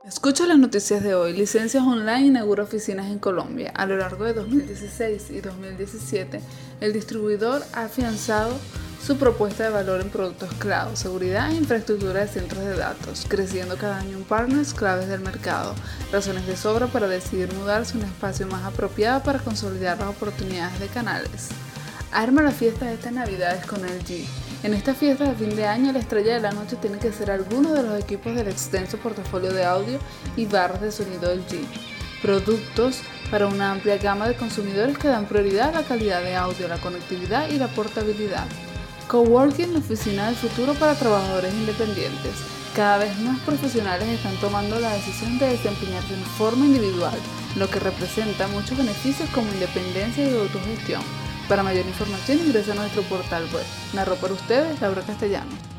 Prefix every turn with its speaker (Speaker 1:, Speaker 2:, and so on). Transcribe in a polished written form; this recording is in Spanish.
Speaker 1: Escucha las noticias de hoy. Licencias Online inaugura oficinas en Colombia. A lo largo de 2016 y 2017, el distribuidor ha afianzado su propuesta de valor en productos cloud, seguridad e infraestructura de centros de datos, creciendo cada año en partners claves del mercado. Razones de sobra para decidir mudarse a un espacio más apropiado para consolidar las oportunidades de canales. Arma la fiesta de estas navidades con LG. En esta fiesta de fin de año, la estrella de la noche tiene que ser alguno de los equipos del extenso portafolio de audio y barras de sonido LG. Productos para una amplia gama de consumidores que dan prioridad a la calidad de audio, la conectividad y la portabilidad. Coworking, la oficina del futuro para trabajadores independientes. Cada vez más profesionales están tomando la decisión de desempeñarse en forma individual, lo que representa muchos beneficios como independencia y autogestión. Para mayor información ingresa a nuestro portal web. Narró para ustedes Laura Castellano.